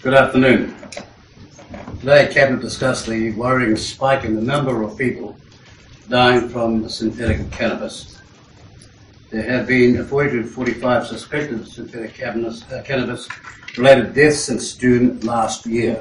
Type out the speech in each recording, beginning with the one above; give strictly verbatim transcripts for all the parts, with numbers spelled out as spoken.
Good afternoon. Today, Cabinet discussed the worrying spike in the number of people dying from synthetic cannabis. There have been forty to forty-five suspected synthetic cannabis-related deaths since June last year.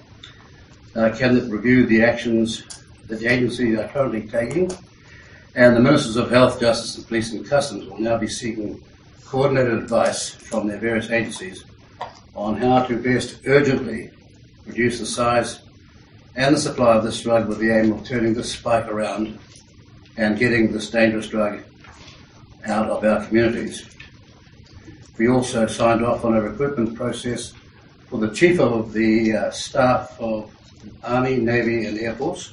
Uh, Cabinet reviewed the actions that the agencies are currently taking, and the Ministers of Health, Justice and Police and Customs will now be seeking coordinated advice from their various agencies on how to best urgently reduce the size and the supply of this drug with the aim of turning this spike around and getting this dangerous drug out of our communities. We also signed off on a recruitment process for the Chief of the uh, Staff of Army, Navy and Air Force,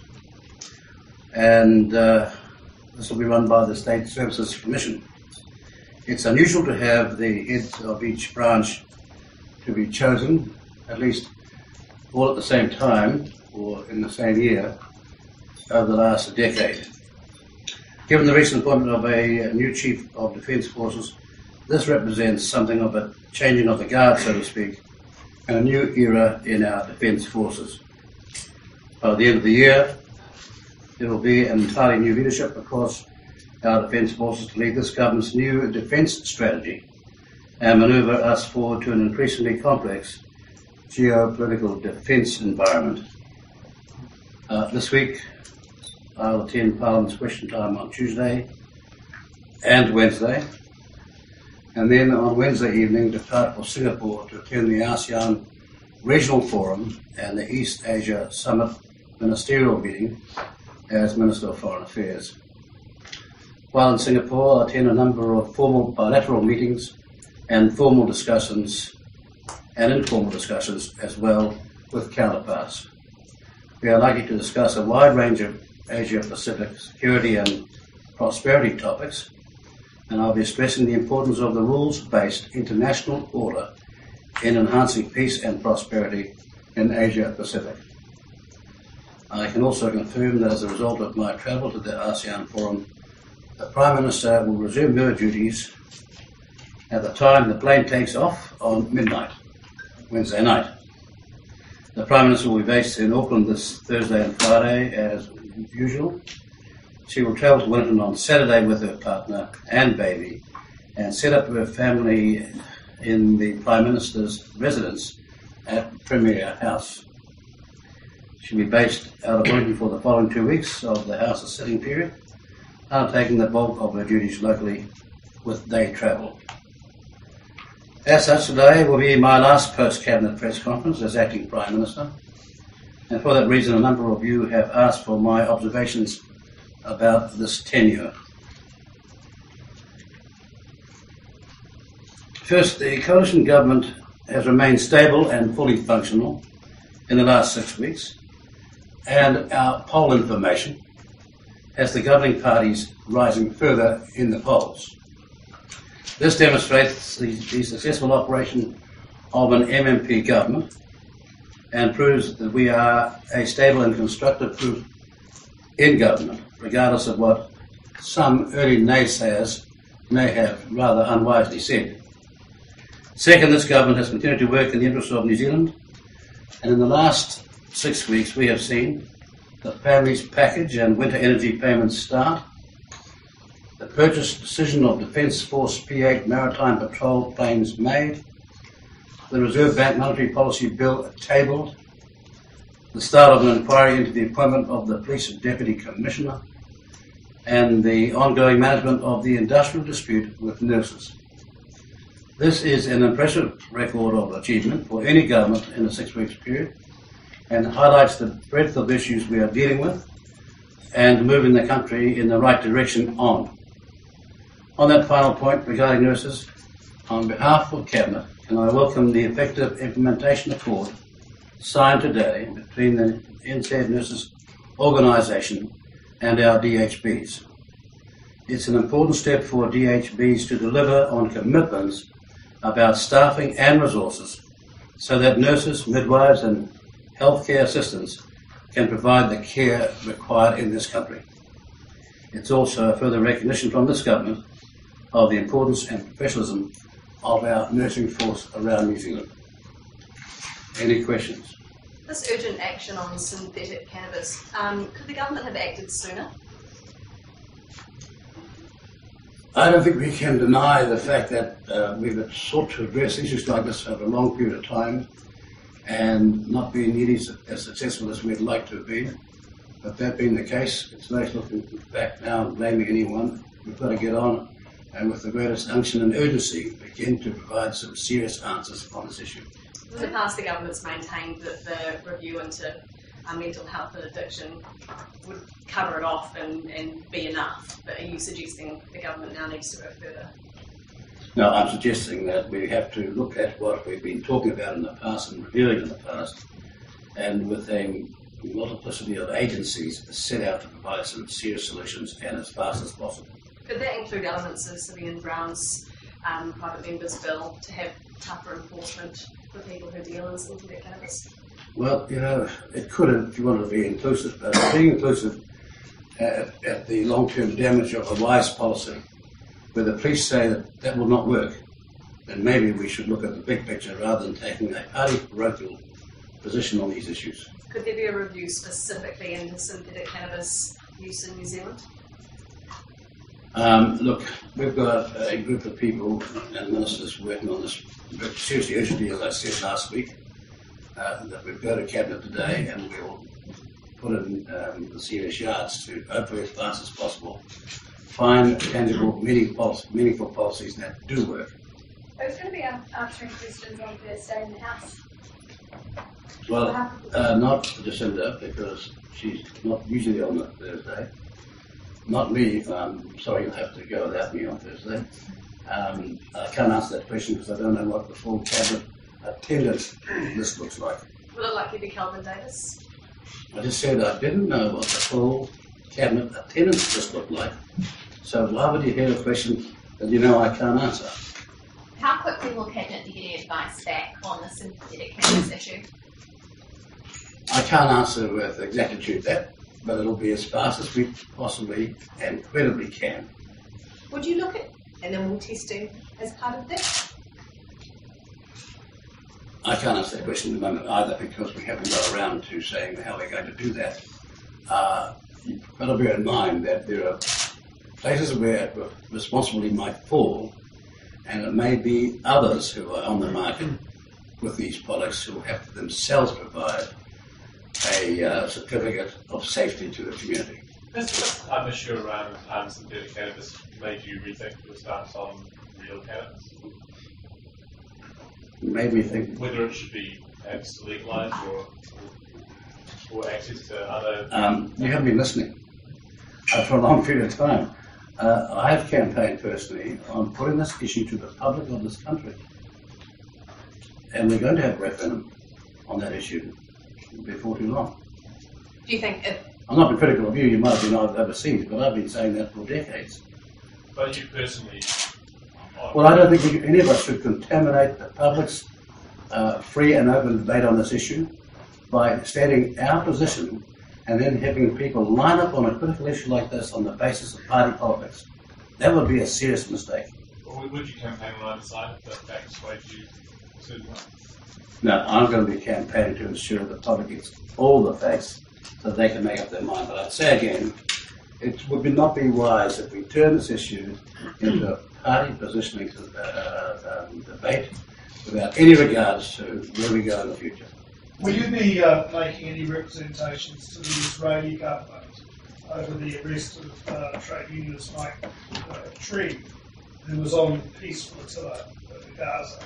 and uh, this will be run by the State Services Commission. It's unusual to have the heads of each branch to be chosen, at least all at the same time or in the same year, over the last decade. Given the recent appointment of a new Chief of Defence Forces, this represents something of a changing of the guard, so to speak, and a new era in our Defence Forces. By the end of the year, there will be an entirely new leadership across our Defence Forces to lead this government's new defence strategy and manoeuvre us forward to an increasingly complex geopolitical defence environment. Uh, this week, I'll attend Parliament's question time on Tuesday and Wednesday, and then on Wednesday evening depart for Singapore to attend the ASEAN Regional Forum and the East Asia Summit Ministerial Meeting as Minister of Foreign Affairs. While in Singapore, I'll attend a number of formal bilateral meetings and formal discussions and informal discussions as well with counterparts. We are likely to discuss a wide range of Asia-Pacific security and prosperity topics, and I'll be stressing the importance of the rules-based international order in enhancing peace and prosperity in Asia-Pacific. I can also confirm that as a result of my travel to the ASEAN Forum, the Prime Minister will resume her duties at the time the plane takes off on midnight, Wednesday night. The Prime Minister will be based in Auckland this Thursday and Friday as usual. She will travel to Wellington on Saturday with her partner and baby and set up her family in the Prime Minister's residence at Premier House. She'll be based out of Wellington for the following two weeks of the House's sitting period, undertaking the bulk of her duties locally with day travel. As such, today will be my last post-Cabinet press conference as Acting Prime Minister, and for that reason a number of you have asked for my observations about this tenure. First, the coalition government has remained stable and fully functional in the last six weeks, and our poll information has the governing parties rising further in the polls. This demonstrates the, the successful operation of an M M P government and proves that we are a stable and constructive group in government, regardless of what some early naysayers may have rather unwisely said. Second, this government has continued to work in the interests of New Zealand, and in the last six weeks we have seen the Families Package and winter energy payments start, the purchase decision of Defence Force P eight maritime patrol planes made, the Reserve Bank Monetary Policy Bill tabled, the start of an inquiry into the appointment of the Police Deputy Commissioner, and the ongoing management of the industrial dispute with nurses. This is an impressive record of achievement for any government in a six-week period and highlights the breadth of issues we are dealing with and moving the country in the right direction on. On that final point regarding nurses, on behalf of Cabinet, can I welcome the effective implementation accord signed today between the N Z Nurses Organisation and our D H Bs. It's an important step for D H Bs to deliver on commitments about staffing and resources so that nurses, midwives and healthcare assistants can provide the care required in this country. It's also a further recognition from this government of the importance and professionalism of our nursing force around New Zealand. Any questions? This urgent action on synthetic cannabis, um, could the government have acted sooner? I don't think we can deny the fact that uh, we've sought to address issues like this over a long period of time and not been nearly as successful as we'd like to have been. But that being the case, it's no use looking back now and blaming anyone. We've got to get on and with the greatest unction and urgency begin to provide some serious answers on this issue. In the past, the government's maintained that the review into uh, mental health and addiction would cover it off and, and be enough. But are you suggesting the government now needs to go further? No, I'm suggesting that we have to look at what we've been talking about in the past and reviewing in the past, and with a multiplicity of agencies set out to provide some serious solutions and as fast as possible. Could that include elements of Civilian Brown's um, private members' bill to have tougher enforcement for people who deal in synthetic cannabis? Well, you know, it could if you wanted to be inclusive, but being inclusive at, at the long-term damage of a wise policy, where the police say that that will not work, then maybe we should look at the big picture rather than taking a party parochial position on these issues. Could there be a review specifically into synthetic cannabis use in New Zealand? Um, look, we've got a group of people and ministers working on this seriously urgently, as I said last week, uh, that we'll go to Cabinet today and we'll put in um, the serious yards to hopefully as fast as possible find tangible, meaningful, meaningful policies that do work. Who's going to be answering questions on Thursday in the House? Well, uh, not Jacinda, because she's not usually on the Thursday. Not me. I'm sorry, you'll have to go without me on Thursday. Um, I can't answer that question because I don't know what the full Cabinet attendance list looks like. Will it likely be Kelvin Davis? I just said I didn't know what the full Cabinet attendance list looked like. So why would you hear a question that you know I can't answer? How quickly will Cabinet be getting advice back on the synthetic cannabis issue? I can't answer with exactitude that, but it'll be as fast as we possibly and credibly can. Would you look at animal testing as part of this? I can't answer that question at the moment either because we haven't got around to saying how we're going to do that. Uh, you've got to bear in mind that there are places where responsibility might fall, and it may be others who are on the market with these products who have to themselves provide a uh, certificate of safety to the community. This um, issue around um, synthetic cannabis made you rethink your stance on real cannabis? Made me think whether it should be perhaps legalised or, or access to other... Um, you haven't been listening uh, for a long period of time. Uh, I have campaigned personally on putting this issue to the public of this country. And we're going to have a referendum on that issue before too long. Do you think if... I'm not being critical of you, you might have been overseas, but I've been saying that for decades. But you personally... Well, I don't think we, any of us should contaminate the public's uh, free and open debate on this issue by stating our position and then having people line up on a critical issue like this on the basis of party politics. That would be a serious mistake. Well, would you campaign on either side if that persuades you to? No, I'm going to be campaigning to ensure the public gets all the facts so they can make up their mind. But I'd say again, it would not be wise if we turn this issue into a party positioning uh, um, debate without any regards to where we go in the future. Will you be uh, making any representations to the Israeli government over the arrest of uh, trade unionist Mike uh, Tree, who was on peace flotilla in Gaza?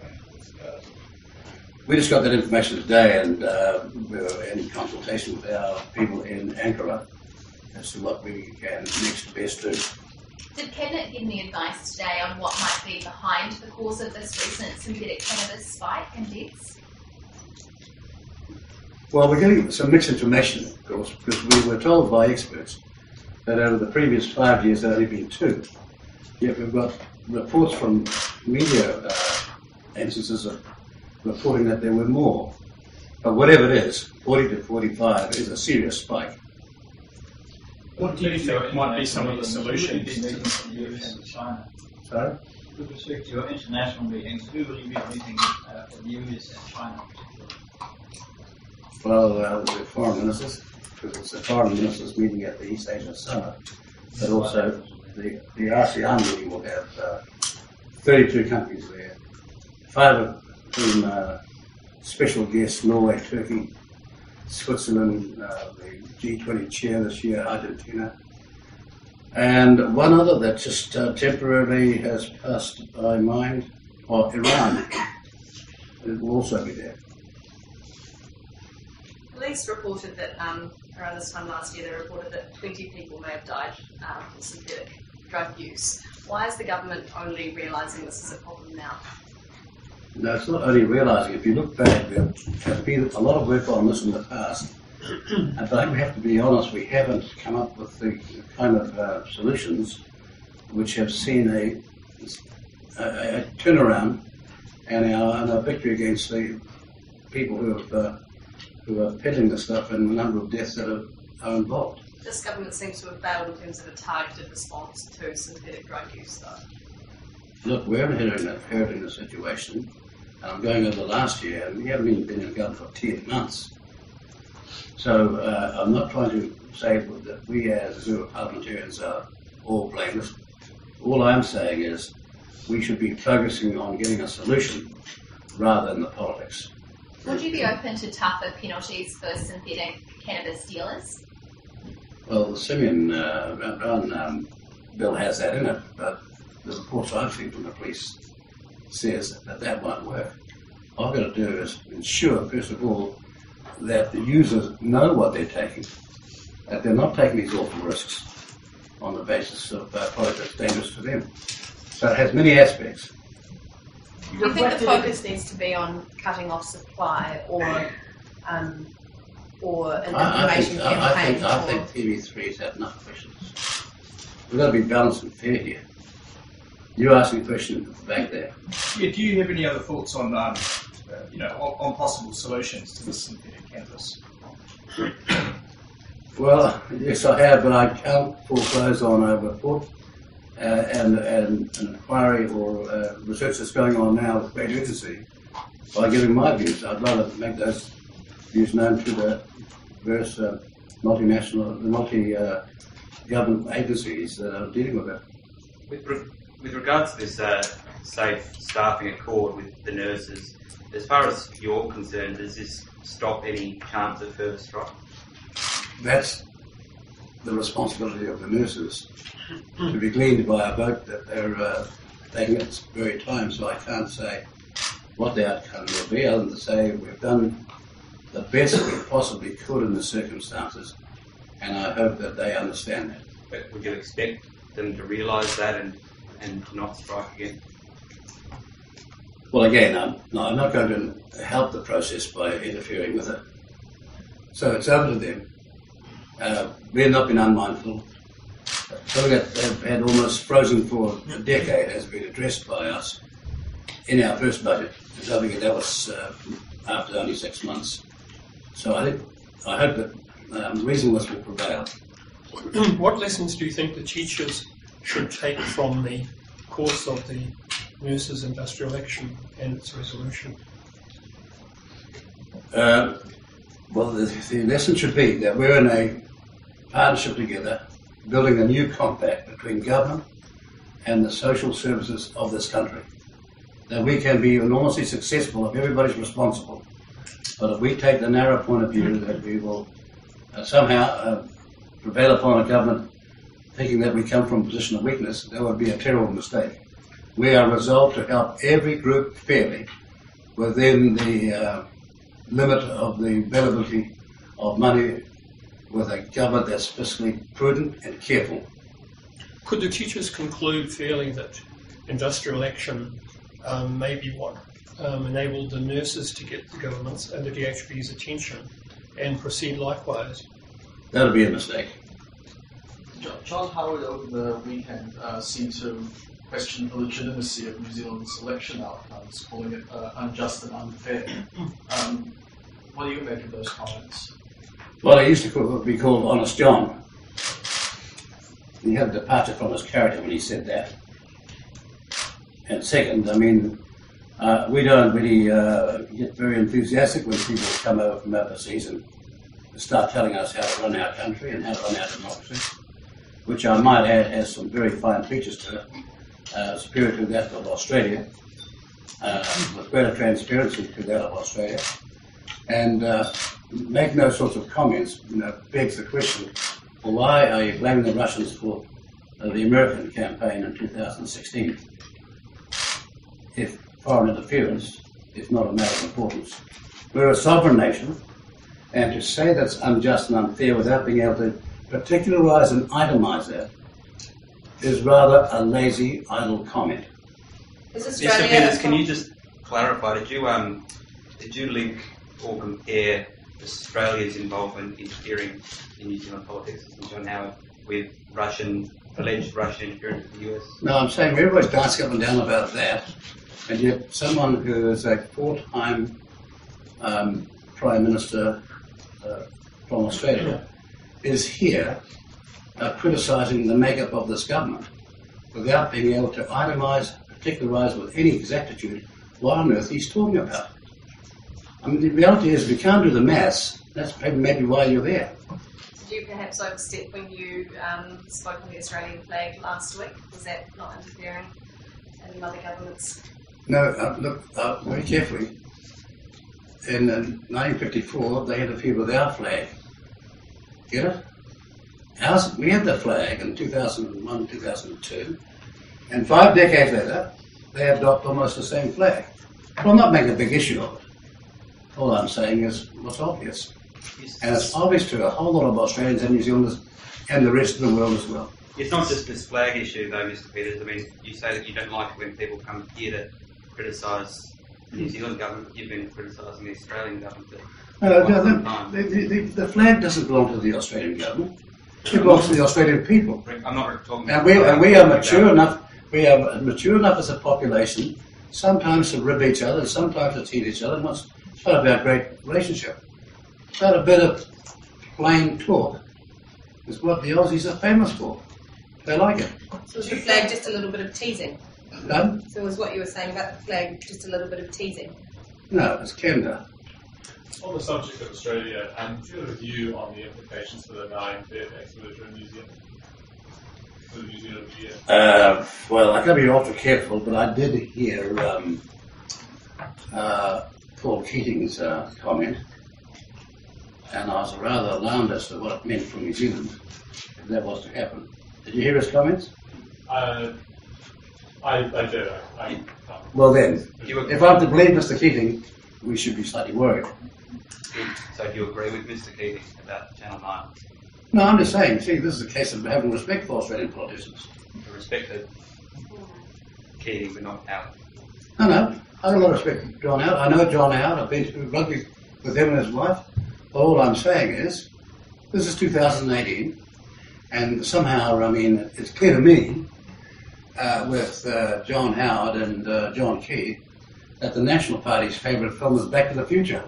We just got that information today, and uh, we were in consultation with our people in Ankara as to what we can next best do. Did Cabinet give any advice today on what might be behind the cause of this recent synthetic cannabis spike in deaths? Well, we're getting some mixed information, of course, because we were told by experts that over the previous five years there have only been two. Yet we've got reports from media uh, instances of reporting that there were more. But whatever it is, forty to forty-five is a serious spike. What do you think might be some of the solutions to this? In China. Sorry? With respect to your international meetings, who will you be meeting uh, for the U S and China? Well, uh, the foreign ministers, because it's the foreign ministers meeting at the East Asia Summit, but also the, the ASEAN meeting will have uh, thirty-two countries there, five of whom uh, special guests: Norway, Turkey, Switzerland, uh, the G twenty chair this year, Argentina, and one other that just uh, temporarily has passed by mind, or Iran. It will also be there. Police reported that um, around this time last year, they reported that twenty people may have died um, from synthetic drug use. Why is the government only realising this is a problem now? No, it's not only realising. If you look back, there has been a lot of work on this in the past. But I have to be honest, we haven't come up with the kind of uh, solutions which have seen a, a, a turnaround and our, and our victory against the people who have uh, who are peddling the stuff and the number of deaths that are, are involved. This government seems to have failed in terms of a targeted response to synthetic drug use, though. Look, we're inheriting a, inheriting a situation. I'm going over the last year, and we haven't even been in government for ten months. So uh, I'm not trying to say that we as Zulu parliamentarians are all blameless. All I'm saying is we should be focusing on getting a solution rather than the politics. Would you be open to tougher penalties for synthetic cannabis dealers? Well, the Simeon uh, Brown um, bill has that in it, but the reports I've seen from the police says that that won't work. All I've got to do is ensure, first of all, that the users know what they're taking, that they're not taking these awful risks on the basis of uh, product that's dangerous to them. So it has many aspects. Do you think the focus needs to be on cutting off supply or um, or an I, I information think, I, I campaign? think, I or- think T V three's had enough questions. We've got to be balanced and fair here. You asked me a question back there. Yeah, do you have any other thoughts on, um, uh, you know, on, on possible solutions to this synthetic cannabis? Well, yes, I have, but I can't foreclose on a report uh, and, and an inquiry or uh, research that's going on now with great urgency by giving my views. I'd rather make those views known to the various uh, multinational, multi-government uh, agencies that are dealing with it. With, re with regards to this uh, safe staffing accord with the nurses, as far as you're concerned, does this stop any chance of further strike? That's the responsibility of the nurses to be gleaned by a vote that they're uh, taking at this very time. So I can't say what the outcome will be, other than to say we've done the best we possibly could in the circumstances, and I hope that they understand that. But would you expect them to realise that and, and not strike again? Well, again, I'm, no, I'm not going to help the process by interfering with it. So it's up to them. Uh, we've not been unmindful. Something that they've had almost frozen for a decade has been addressed by us in our first budget. And don't forget that was uh, after only six months. So I think, I hope that um, reasonableness will prevail. What lessons do you think the teachers should take from the course of the nurses' industrial action and its resolution? Uh, well, the, the lesson should be that we're in a partnership together, building a new compact between government and the social services of this country. That we can be enormously successful if everybody's responsible. But if we take the narrow point of view that we will uh, somehow uh, prevail upon a government thinking that we come from a position of weakness, that would be a terrible mistake. We are resolved to help every group fairly within the uh, limit of the availability of money, with a government that's fiscally prudent and careful. Could the teachers conclude fairly that industrial action um, may be what um, enabled the nurses to get the government's and the D H B's attention and proceed likewise? That would be a mistake. John Howard over the weekend uh, seemed to question the legitimacy of New Zealand's election outcomes, calling it uh, unjust and unfair. Um, what do you make of those comments? Well, he used to call, be called Honest John. He had a departure from his character when he said that. And second, I mean, Uh, we don't really uh, get very enthusiastic when people come over from overseas and start telling us how to run our country and how to run our democracy, which I might add has some very fine features to it, uh, superior to that of Australia, uh, with greater transparency to that of Australia. And uh, make no sorts of comments, you know, begs the question, well, why are you blaming the Russians for uh, the American campaign in two thousand sixteen? If foreign interference is not a matter of importance. We're a sovereign nation, and to say that's unjust and unfair without being able to particularize and itemize that is rather a lazy, idle comment. Is Mister Australia? Peters, can you just clarify? Did you um, did you link or compare Australia's involvement interfering in New Zealand politics, as John Howard, with Russian alleged Russian interference in the U S? No, I'm saying everybody's dancing up and down about that, and yet someone who is a four-time um, Prime Minister uh, from Australia is here uh, criticising the makeup of this government without being able to itemise, particularise with any exactitude what on earth he's talking about. I mean, the reality is, if you can't do the maths, that's maybe why you're there. Did you perhaps overstep when you um, spoke on the Australian flag last week? Was that not interfering in other governments? No, uh, look, uh, very carefully. In uh, nineteen fifty-four, they interfered with our flag. Get it? Ours, we had the flag in two thousand one, two thousand two, and five decades later, they adopt almost the same flag. Well, I'm not making a big issue of it. All I'm saying is what's obvious. And it's obvious to a whole lot of Australians and New Zealanders and the rest of the world as well. It's not just this flag issue, though, Mister Peters. I mean, you say that you don't like it when people come here to criticise the New Zealand government, but you've been criticising the Australian government. For No, quite no, some the, time. the, the, the flag doesn't belong to the Australian government. It belongs to the Australian people. I'm not talking And about... we, and we are mature enough, we are mature enough as a population, sometimes to rib each other, sometimes to tease each other, and it's part of our great relationship. But a bit of plain talk is what the Aussies are famous for. They like it. So was the flag just a little bit of teasing? Done? So was what you were saying about the flag just a little bit of teasing? No, it's Canada. On the subject of Australia, um, do you have a view on the implications for the nine dead ex-military in New Zealand? For the New Zealand year? Uh, well, I got to be awfully careful, but I did hear um, uh, Paul Keating's uh, comment, and I was rather alarmed as to what it meant for New Zealand if that was to happen. Did you hear his comments? Uh, I, I did. I, I, Well then, You if I'm to believe Mister Keating, we should be slightly worried. So do you agree with Mister Keating about Channel nine? No, I'm just saying, see, this is a case of having respect for Australian politicians. The respected Keating, but not Howard. No, no, I have a lot of respect for John Howard. I know John Howard, I've been to rugby with him and his wife. All I'm saying is, this is two thousand eighteen, and somehow, I mean, it's clear to me, uh, with uh, John Howard and uh, John Key, that the National Party's favourite film is Back to the Future.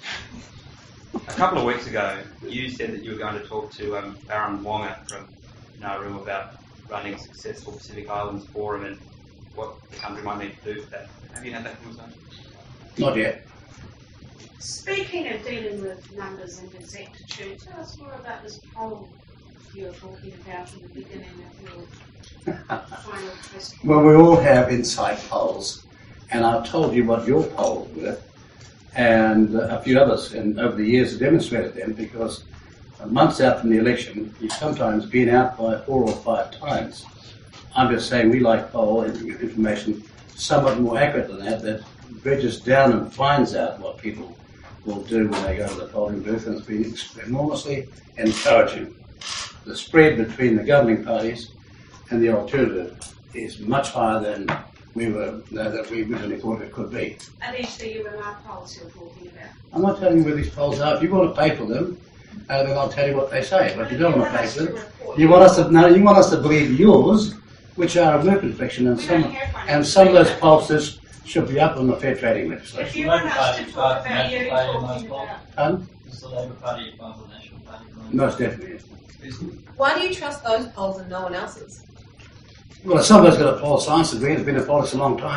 A couple of weeks ago, you said that you were going to talk to um, Baron Wonga from Nauru about running a successful Pacific Islands Forum and what the country might need to do for that. Have you had that conversation? Not yet. Speaking of dealing with numbers and exactitude, tell us more about this poll you were talking about in the beginning of your final question. Well, we all have inside polls, and I've told you what your polls were, and uh, a few others, and over the years have demonstrated them, because months out from the election, you've sometimes been out by four or five times. I'm just saying we like poll information somewhat more accurate than that, that bridges down and finds out what people will do when they go to the polling booth, and it's been enormously encouraging. The spread between the governing parties and the alternative is much higher than we were uh, that we originally thought it could be. Are these the U N R polls you're talking about? I'm not telling you where these polls are. If you want to pay for them, uh, then I'll tell you what they say. But if you don't want to pay for them, you want us to no, you want us to believe yours, which are a work infection, and some and some of those pollsters should be up on the fair trading If legislation. you want us to talk about you talking about... Pardon? Is the Labour Party part of the National Party? Most definitely. Why do you trust those polls and no one else's? Well, somebody's got a Paul science degree and has been in politics a long time.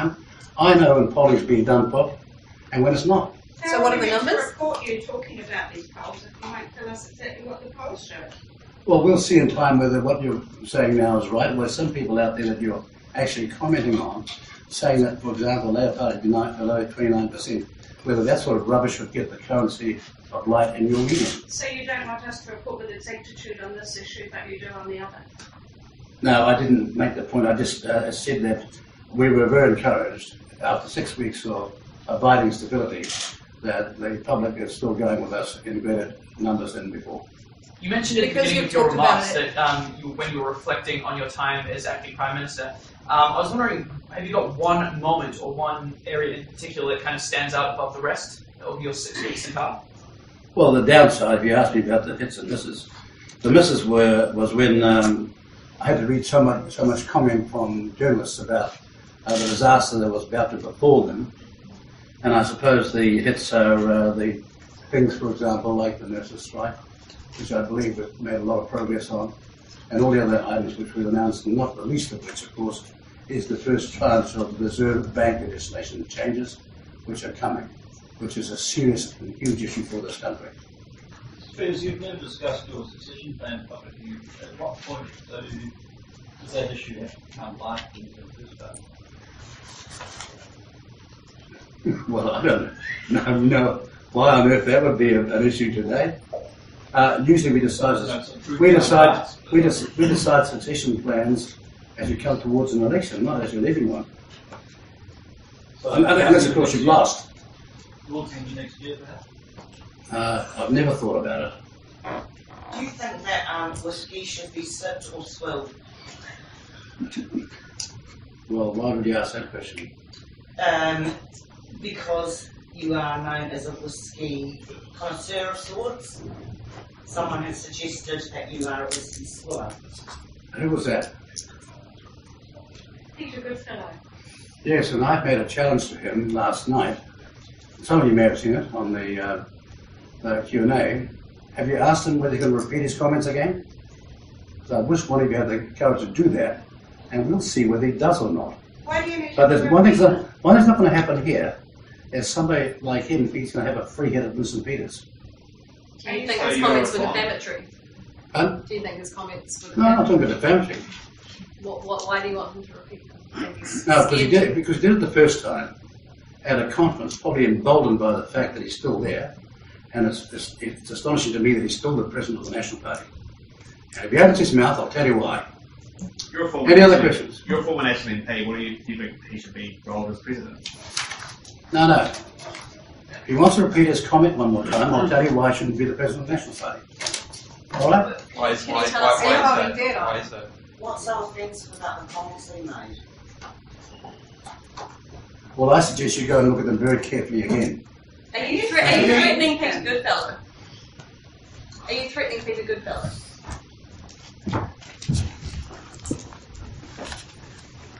I know when polling's being done properly and when it's not. So what are the How are we meant numbers? to report you talking about these polls if you won't tell us exactly what the polls show? Well, we'll see in time whether what you're saying now is right. There's some people out there that you're actually commenting on, saying that, for example, the Labour Party would be nine, below twenty-nine percent, whether that sort of rubbish would get the currency of light in your medium. So you don't want us to report with exactitude on this issue, but you do on the other? No, I didn't make the point. I just uh, said that we were very encouraged after six weeks of abiding stability that the public is still going with us in greater numbers than before. You mentioned at the Because beginning you've of your talked about remarks it. that um, you, when you were reflecting on your time as acting Prime Minister, um, I was wondering, have you got one moment or one area in particular that kind of stands out above the rest of your six weeks in power? Well, the downside, if you ask me about the hits and misses, the misses were was when um, I had to read so much so much comment from journalists about uh, the disaster that was about to befall them, and I suppose the hits are uh, the things, for example, like the nurses' strike, which I believe we've made a lot of progress on, and all the other items which we've announced, and not the least of which, of course, is the first tranche of the Reserve Bank legislation changes, which are coming, which is a serious and huge issue for this country. Spears, you've never discussed your succession plan publicly. At what point do, does that issue have to become likely to discuss? Well, I don't know, know why on earth that would be a, an issue today. Uh, usually we decide we decide we, des- we decide succession plans as you come towards an election, not as you're leaving one. So Un- Unless, of course, you've lost. Towards the next year, perhaps? Uh, I've never thought about it. Do you think that um, whiskey should be sipped or swilled? Well, why would you ask that question? Um, because you are known as a whiskey connoisseur of sorts. Someone has suggested that you are a whiskey swiller. Who was that? Peter Goodfellow. Yes, and I made a challenge to him last night. Some of you may have seen it on the, uh, the Q and A. Have you asked him whether he can repeat his comments again? Because I wish one of you had the courage to do that, and we'll see whether he does or not. Why do you need But to there's one thing's not, one thing's not going to happen here. Is somebody like him, he's going to have a free hit at Blue Saint Peters. Do you think So his you're comments were fine. defamatory? Huh? Do you think his comments were No, I'm not defamatory? talking about defamatory. What, what, why do you want him to repeat them? Think he's No, because he scared did it, because he did it the first time at a conference, probably emboldened by the fact that he's still there. And it's, it's, it's astonishing to me that he's still the president of the National Party. And if he opens his mouth, I'll tell you why. You're a former Any other national- questions? You're a former national M P. What do you, do you think he should be rolled as president? No, no. If he wants to repeat his comment one more time, I'll tell you why he shouldn't be the president of the National Party. All right? Why is, Can why, you why, tell us why, how is he that? did Why it? is that? What's so offensive about the comments he made? Well, I suggest you go and look at them very carefully again. Are you, thre- are you threatening Peter Goodfellow? Are you threatening Peter Goodfellow?